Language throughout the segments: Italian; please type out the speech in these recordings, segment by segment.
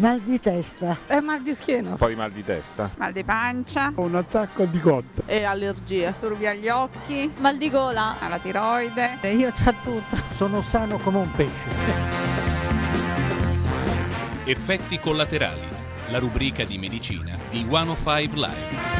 Mal di testa. Mal di schiena. Un po' di mal di testa. Mal di pancia. Un attacco di cotta. E allergie. Disturbi agli occhi. Mal di gola. Alla tiroide. Io c'ho tutto. Sono sano come un pesce. Effetti collaterali. La rubrica di medicina di 105 Live.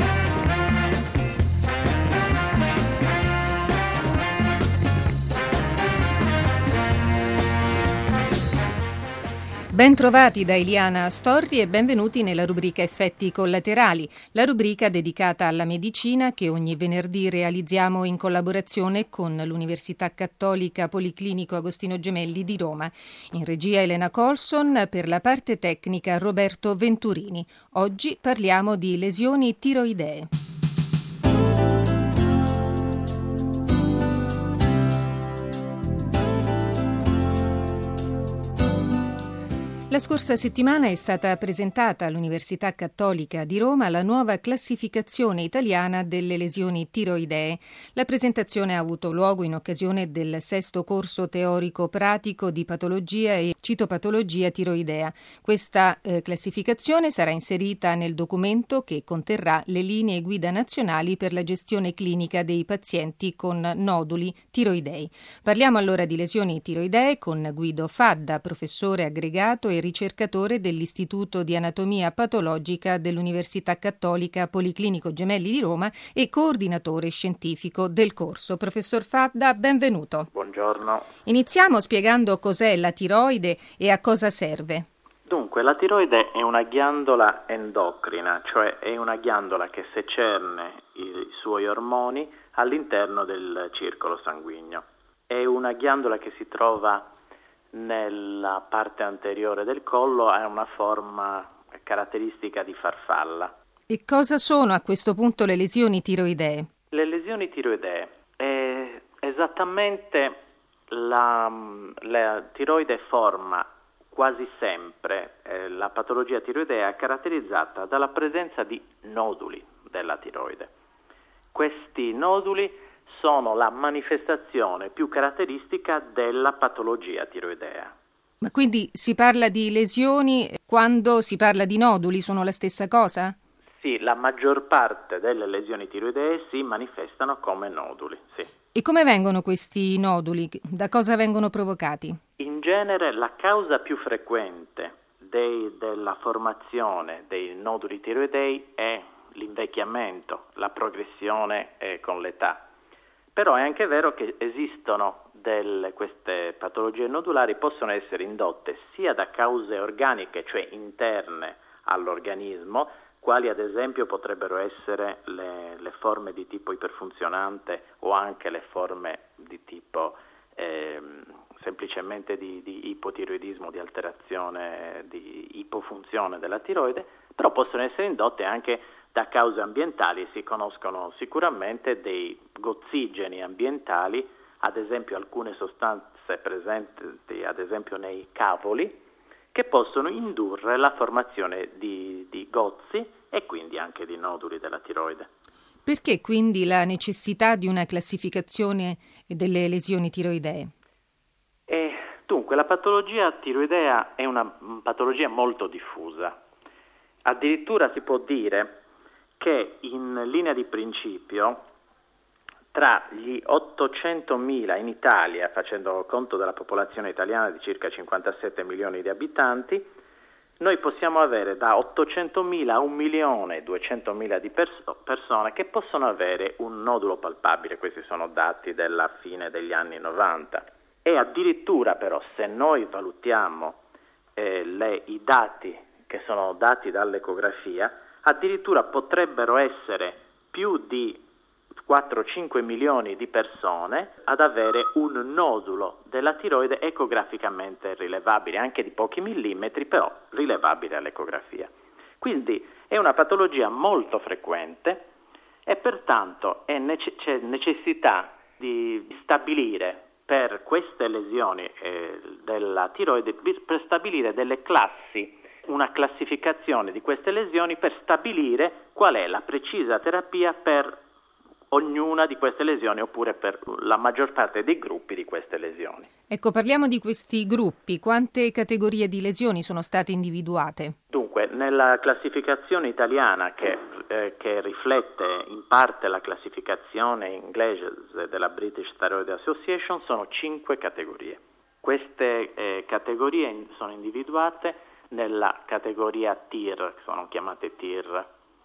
Ben trovati da Eliana Storri e benvenuti nella rubrica Effetti collaterali, la rubrica dedicata alla medicina che ogni venerdì realizziamo in collaborazione con l'Università Cattolica Policlinico Agostino Gemelli di Roma. In regia Elena Colson, per la parte tecnica Roberto Venturini. Oggi parliamo di lesioni tiroidee. La scorsa settimana è stata presentata all'Università Cattolica di Roma la nuova classificazione italiana delle lesioni tiroidee. La presentazione ha avuto luogo in occasione del 6° corso teorico pratico di patologia e citopatologia tiroidea. Questa classificazione sarà inserita nel documento che conterrà le linee guida nazionali per la gestione clinica dei pazienti con noduli tiroidei. Parliamo allora di lesioni tiroidee con Guido Fadda, professore aggregato e ricercatore dell'Istituto di Anatomia Patologica dell'Università Cattolica Policlinico Gemelli di Roma e coordinatore scientifico del corso. Professor Fadda, benvenuto. Buongiorno. Iniziamo spiegando cos'è la tiroide e a cosa serve. Dunque, la tiroide è una ghiandola endocrina, cioè è una ghiandola che secerne i suoi ormoni all'interno del circolo sanguigno. È una ghiandola che si trova nella parte anteriore del collo, ha una forma caratteristica di farfalla. E cosa sono a questo punto le lesioni tiroidee? Le lesioni tiroidee è esattamente la tiroide forma quasi sempre la patologia tiroidea caratterizzata dalla presenza di noduli della tiroide. Questi noduli sono la manifestazione più caratteristica della patologia tiroidea. Ma quindi si parla di lesioni quando si parla di noduli, sono la stessa cosa? Sì, la maggior parte delle lesioni tiroidee si manifestano come noduli, sì. E come vengono questi noduli? Da cosa vengono provocati? In genere la causa più frequente della formazione dei noduli tiroidei è l'invecchiamento, la progressione con l'età. Però è anche vero che esistono queste patologie nodulari possono essere indotte sia da cause organiche, cioè interne all'organismo, quali ad esempio potrebbero essere le forme di tipo iperfunzionante o anche le forme di tipo semplicemente di ipotiroidismo, di alterazione, di ipofunzione della tiroide, però possono essere indotte anche da cause ambientali. Si conoscono sicuramente dei gozzigeni ambientali, ad esempio alcune sostanze presenti ad esempio nei cavoli, che possono indurre la formazione di gozzi e quindi anche di noduli della tiroide. Perché quindi la necessità di una classificazione delle lesioni tiroidee? Dunque, la patologia tiroidea è una patologia molto diffusa. Addirittura si può dire che in linea di principio tra gli 800.000 in Italia, facendo conto della popolazione italiana di circa 57 milioni di abitanti, noi possiamo avere da 800.000 a 1.200.000 di persone che possono avere un nodulo palpabile. Questi sono dati della fine degli anni 90. E addirittura però se noi valutiamo i dati che sono dati dall'ecografia, addirittura potrebbero essere più di 4-5 milioni di persone ad avere un nodulo della tiroide ecograficamente rilevabile, anche di pochi millimetri, però rilevabile all'ecografia. Quindi è una patologia molto frequente e pertanto c'è necessità di stabilire per queste lesioni della tiroide, per stabilire delle classi, una classificazione di queste lesioni per stabilire qual è la precisa terapia per ognuna di queste lesioni oppure per la maggior parte dei gruppi di queste lesioni. Ecco, parliamo di questi gruppi. Quante categorie di lesioni sono state individuate? Dunque, nella classificazione italiana che riflette in parte la classificazione inglese della British Thyroid Association sono 5 categorie. Queste categorie sono individuate nella categoria TIR, che sono chiamate TIR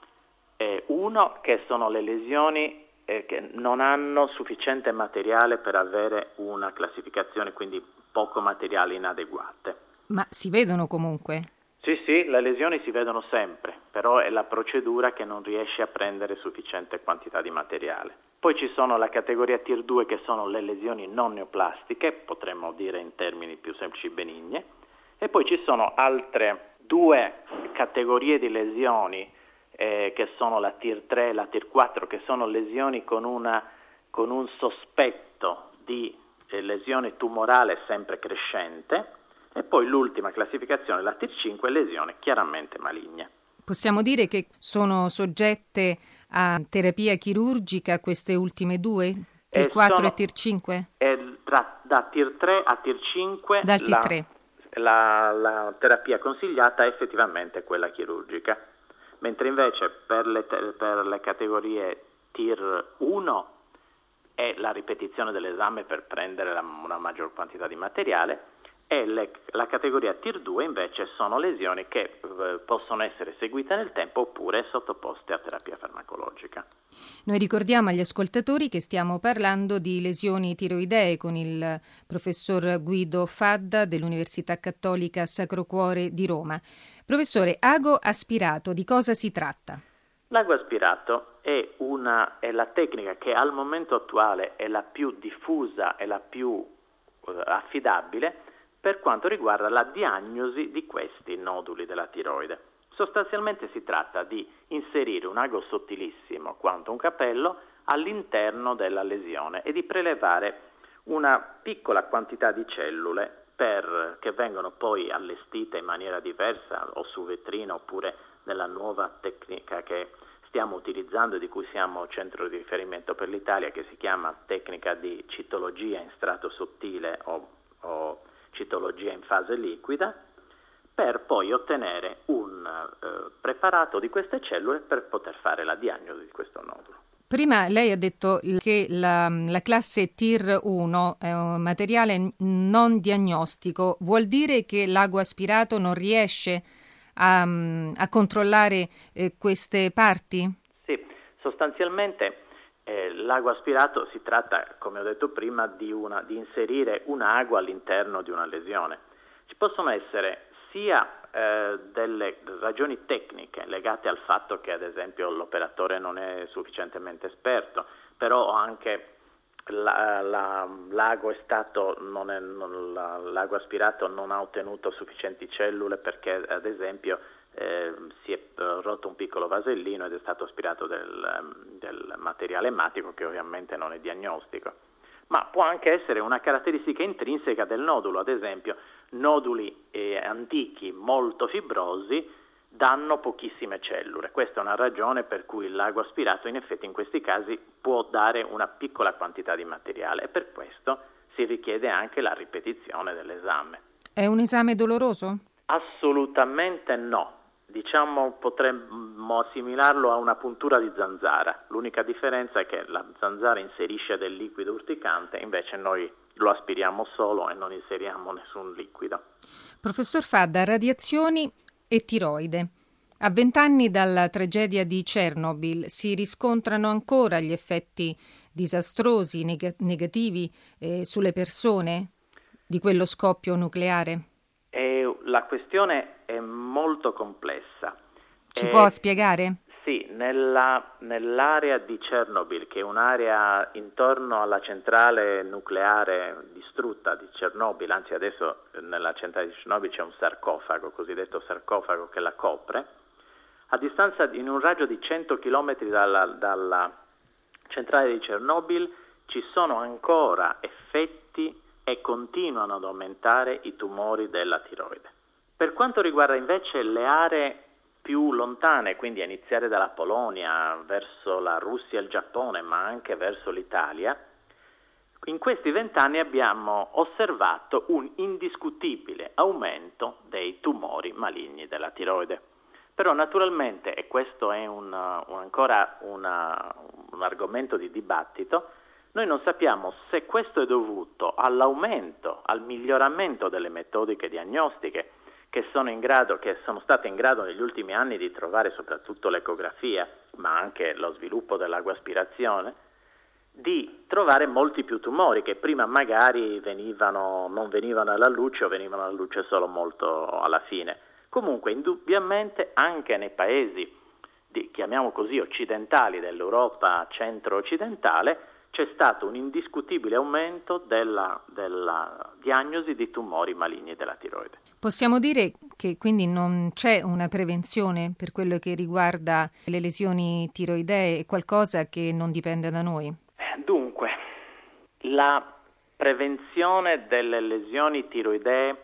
1, che sono le lesioni che non hanno sufficiente materiale per avere una classificazione, quindi poco materiale inadeguate. Ma si vedono comunque? Sì, le lesioni si vedono sempre, però è la procedura che non riesce a prendere sufficiente quantità di materiale. Poi ci sono la categoria Tier 2 che sono le lesioni non neoplastiche, potremmo dire in termini più semplici benigne, e poi ci sono altre 2 categorie di lesioni che sono la Tier 3 e la Tier 4, che sono lesioni con un sospetto di lesione tumorale sempre crescente, e poi l'ultima classificazione, la Tier 5, lesione chiaramente maligne. Possiamo dire che sono soggette a terapia chirurgica queste ultime 2? Tier 4 e Tier 5? Da Tier 3 a Tier 5 dal Tier 3. La terapia consigliata è effettivamente quella chirurgica, mentre invece per le categorie Tier 1 è la ripetizione dell'esame per prendere una maggior quantità di materiale, e la categoria Tier 2 invece sono lesioni che possono essere seguite nel tempo oppure sottoposte a terapia farmacologica. Noi ricordiamo agli ascoltatori che stiamo parlando di lesioni tiroidee con il professor Guido Fadda dell'Università Cattolica Sacro Cuore di Roma. Professore, ago aspirato, di cosa si tratta? L'ago aspirato è la tecnica che al momento attuale è la più diffusa e la più affidabile per quanto riguarda la diagnosi di questi noduli della tiroide. Sostanzialmente si tratta di inserire un ago sottilissimo quanto un capello all'interno della lesione e di prelevare una piccola quantità di cellule che vengono poi allestite in maniera diversa o su vetrina oppure nella nuova tecnica che stiamo utilizzando e di cui siamo centro di riferimento per l'Italia, che si chiama tecnica di citologia in strato sottile o citologia in fase liquida, per poi ottenere un preparato di queste cellule per poter fare la diagnosi di questo nodulo. Prima lei ha detto che la classe Tier 1 è un materiale non diagnostico. Vuol dire che l'ago aspirato non riesce a controllare queste parti? Sì, sostanzialmente l'ago aspirato si tratta, come ho detto prima, di inserire un ago all'interno di una lesione. Ci possono essere sia delle ragioni tecniche legate al fatto che ad esempio l'operatore non è sufficientemente esperto, però anche l'ago aspirato non ha ottenuto sufficienti cellule perché ad esempio si è rotto un piccolo vasellino ed è stato aspirato del materiale ematico, che ovviamente non è diagnostico. Ma può anche essere una caratteristica intrinseca del nodulo, ad esempio noduli antichi molto fibrosi danno pochissime cellule. Questa è una ragione per cui l'ago aspirato in effetti in questi casi può dare una piccola quantità di materiale e per questo si richiede anche la ripetizione dell'esame. È un esame doloroso? Assolutamente no. Diciamo potremmo assimilarlo a una puntura di zanzara. L'unica differenza è che la zanzara inserisce del liquido urticante, invece noi lo aspiriamo solo e non inseriamo nessun liquido. Professor Fadda, radiazioni e tiroide. A 20 anni dalla tragedia di Chernobyl si riscontrano ancora gli effetti disastrosi, negativi sulle persone di quello scoppio nucleare? La questione è molto complessa. Ci può spiegare? Sì, nell'area di Chernobyl, che è un'area intorno alla centrale nucleare distrutta di Chernobyl, anzi adesso nella centrale di Chernobyl c'è un sarcofago, cosiddetto sarcofago, che la copre, a distanza in un raggio di 100 km dalla centrale di Chernobyl ci sono ancora effetti e continuano ad aumentare i tumori della tiroide. Per quanto riguarda invece le aree più lontane, quindi a iniziare dalla Polonia, verso la Russia e il Giappone, ma anche verso l'Italia, in questi 20 anni abbiamo osservato un indiscutibile aumento dei tumori maligni della tiroide. Però naturalmente, e questo è ancora un argomento di dibattito, noi non sappiamo se questo è dovuto all'aumento, al miglioramento delle metodiche diagnostiche che sono state in grado negli ultimi anni di trovare soprattutto l'ecografia, ma anche lo sviluppo dell'agoaspirazione, di trovare molti più tumori che prima magari non venivano alla luce o venivano alla luce solo molto alla fine. Comunque, indubbiamente, anche nei paesi, chiamiamo così, occidentali, dell'Europa centro-occidentale, c'è stato un indiscutibile aumento della diagnosi di tumori maligni della tiroide. Possiamo dire che quindi non c'è una prevenzione per quello che riguarda le lesioni tiroidee, è qualcosa che non dipende da noi? Dunque, la prevenzione delle lesioni tiroidee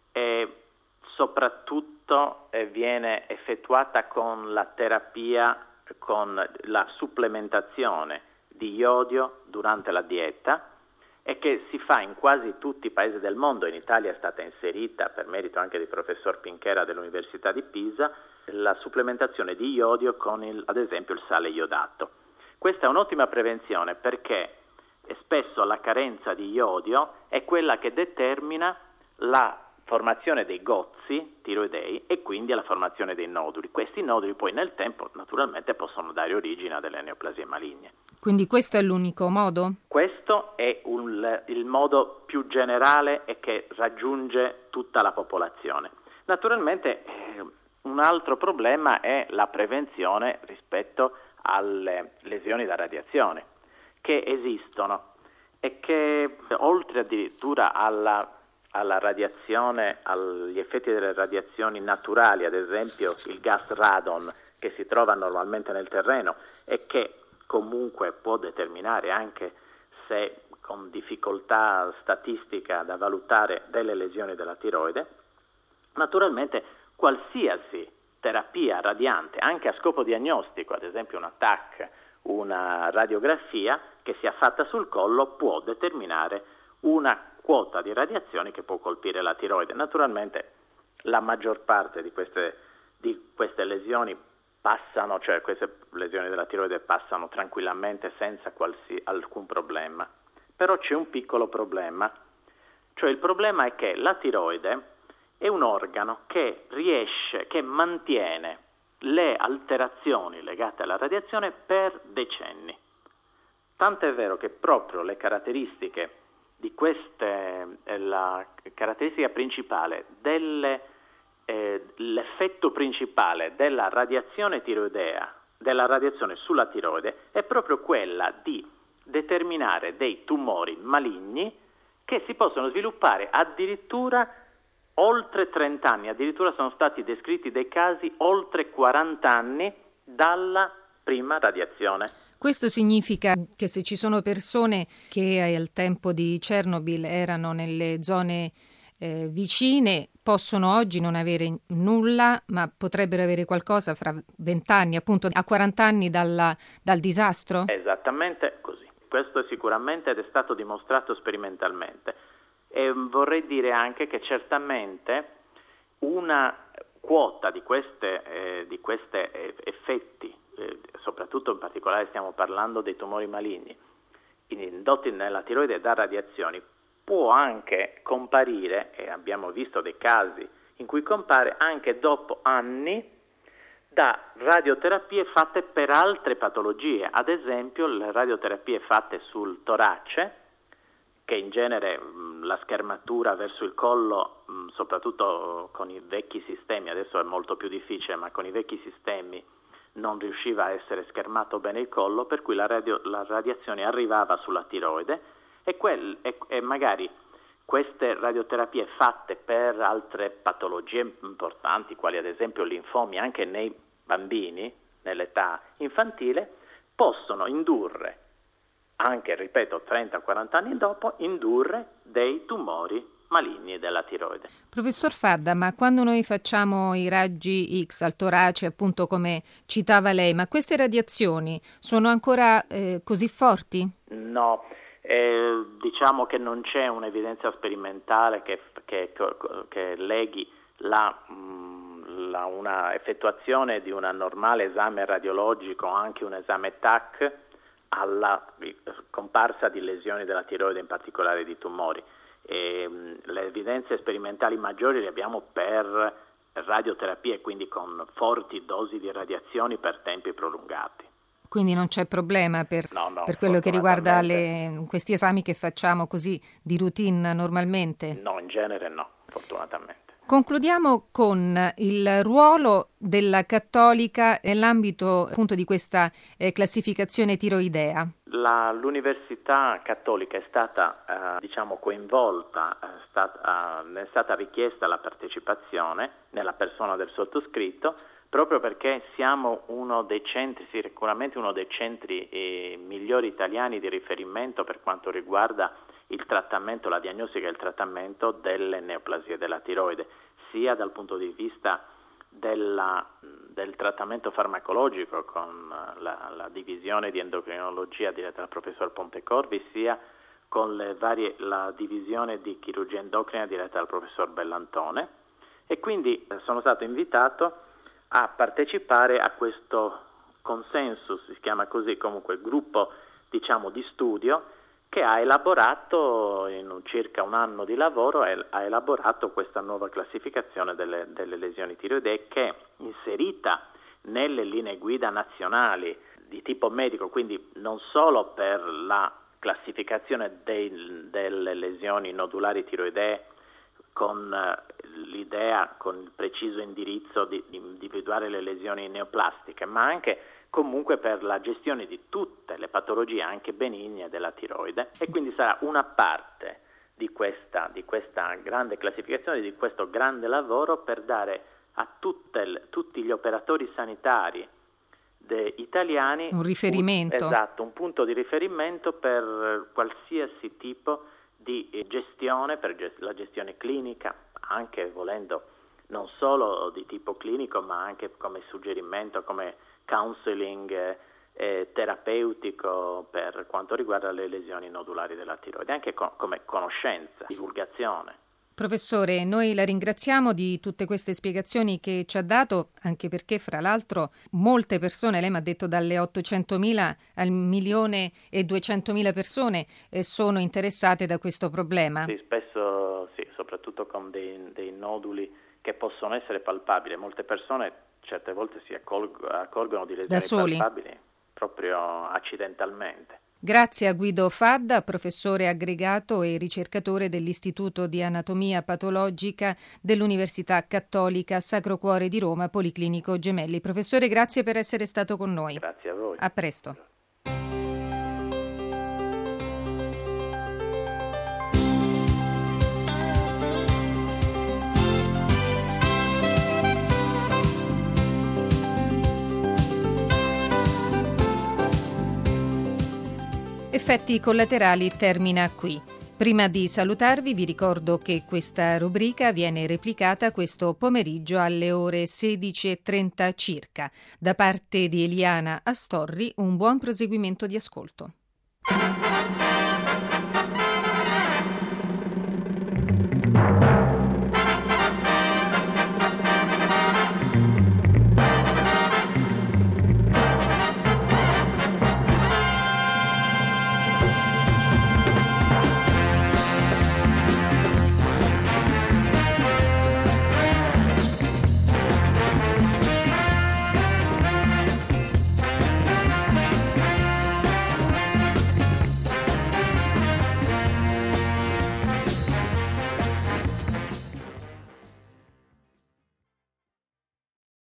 soprattutto viene effettuata con la terapia, con la supplementazione di iodio durante la dieta, e che si fa in quasi tutti i paesi del mondo. In Italia è stata inserita, per merito anche del professor Pinchera dell'Università di Pisa, la supplementazione di iodio con ad esempio il sale iodato. Questa è un'ottima prevenzione perché spesso la carenza di iodio è quella che determina la formazione dei gozzi tiroidei e quindi la formazione dei noduli. Questi noduli poi nel tempo naturalmente possono dare origine a delle neoplasie maligne. Quindi questo è l'unico modo? Questo è il modo più generale e che raggiunge tutta la popolazione. Naturalmente un altro problema è la prevenzione rispetto alle lesioni da radiazione che esistono e che oltre addirittura alla radiazione, agli effetti delle radiazioni naturali, ad esempio il gas radon che si trova normalmente nel terreno e che comunque può determinare, anche se con difficoltà statistica da valutare, delle lesioni della tiroide. Naturalmente qualsiasi terapia radiante, anche a scopo diagnostico, ad esempio una TAC, una radiografia che sia fatta sul collo, può determinare una quota di radiazioni che può colpire la tiroide. Naturalmente la maggior parte di queste lesioni passano, cioè queste lesioni della tiroide passano tranquillamente senza alcun problema. Però c'è un piccolo problema, cioè il problema è che la tiroide è un organo che mantiene le alterazioni legate alla radiazione per decenni. Tanto è vero che proprio le caratteristiche di la caratteristica principale l'effetto principale della radiazione tiroidea, della radiazione sulla tiroide, è proprio quella di determinare dei tumori maligni che si possono sviluppare addirittura oltre 30 anni, addirittura sono stati descritti dei casi oltre 40 anni dalla prima radiazione. Questo significa che se ci sono persone che al tempo di Chernobyl erano nelle zone vicine, possono oggi non avere nulla, ma potrebbero avere qualcosa fra 20 anni, appunto a 40 anni dal disastro? Esattamente così. Questo è sicuramente ed è stato dimostrato sperimentalmente. E vorrei dire anche che certamente una quota di questi effetti, soprattutto in particolare stiamo parlando dei tumori maligni indotti nella tiroide da radiazioni, può anche comparire, e abbiamo visto dei casi in cui compare anche dopo anni da radioterapie fatte per altre patologie, ad esempio le radioterapie fatte sul torace, che in genere la schermatura verso il collo, soprattutto con i vecchi sistemi, adesso è molto più difficile, ma con i vecchi sistemi non riusciva a essere schermato bene il collo, per cui la radiazione arrivava sulla tiroide e magari queste radioterapie fatte per altre patologie importanti, quali ad esempio linfomi anche nei bambini, nell'età infantile, possono indurre, anche ripeto 30-40 anni dopo, indurre dei tumori maligni della tiroide. Professor Fadda, ma quando noi facciamo i raggi X al torace, appunto come citava lei, ma queste radiazioni sono ancora così forti? No, diciamo che non c'è un'evidenza sperimentale che leghi una effettuazione di un normale esame radiologico, anche un esame TAC, alla comparsa di lesioni della tiroide, in particolare di tumori. Le evidenze sperimentali maggiori le abbiamo per radioterapie, quindi con forti dosi di radiazioni per tempi prolungati. Quindi non c'è problema per quello che riguarda questi esami che facciamo così di routine normalmente? No, in genere no, fortunatamente. Concludiamo con il ruolo della Cattolica nell'ambito appunto di questa classificazione tiroidea. L'Università Cattolica è stata coinvolta, è stata richiesta la partecipazione nella persona del sottoscritto, proprio perché siamo sicuramente uno dei centri migliori italiani di riferimento per quanto riguarda il trattamento, la diagnostica e il trattamento delle neoplasie della tiroide, sia dal punto di vista del trattamento farmacologico con la divisione di endocrinologia diretta dal professor Pontecorvi, sia con la divisione di chirurgia endocrina diretta dal professor Bellantone, e quindi sono stato invitato a partecipare a questo consensus, si chiama così, comunque gruppo di studio, che ha elaborato in circa un anno di lavoro, ha elaborato questa nuova classificazione delle lesioni tiroidee, che è inserita nelle linee guida nazionali di tipo medico, quindi non solo per la classificazione delle lesioni nodulari tiroidee con l'idea, con il preciso indirizzo di individuare le lesioni neoplastiche, ma anche comunque per la gestione di tutte le patologie anche benigne della tiroide, e quindi sarà una parte di questa grande classificazione, di questo grande lavoro, per dare a tutti gli operatori sanitari italiani un riferimento. Un punto di riferimento per qualsiasi tipo di gestione, per la gestione clinica, anche volendo non solo di tipo clinico, ma anche come suggerimento, come counseling terapeutico per quanto riguarda le lesioni nodulari della tiroide, anche come conoscenza, divulgazione. Professore, noi la ringraziamo di tutte queste spiegazioni che ci ha dato, anche perché fra l'altro molte persone, lei mi ha detto dalle 800.000 al 1.200.000 persone sono interessate da questo problema. Sì, spesso sì, soprattutto con dei noduli che possono essere palpabili. Molte persone certe volte si accorgono di lesioni palpabili proprio accidentalmente. Grazie a Guido Fadda, professore aggregato e ricercatore dell'Istituto di Anatomia Patologica dell'Università Cattolica Sacro Cuore di Roma, Policlinico Gemelli. Professore, grazie per essere stato con noi. Grazie a voi. A presto. Effetti collaterali termina qui. Prima di salutarvi vi ricordo che questa rubrica viene replicata questo pomeriggio alle ore 16:30 circa. Da parte di Eliana Astorri, un buon proseguimento di ascolto.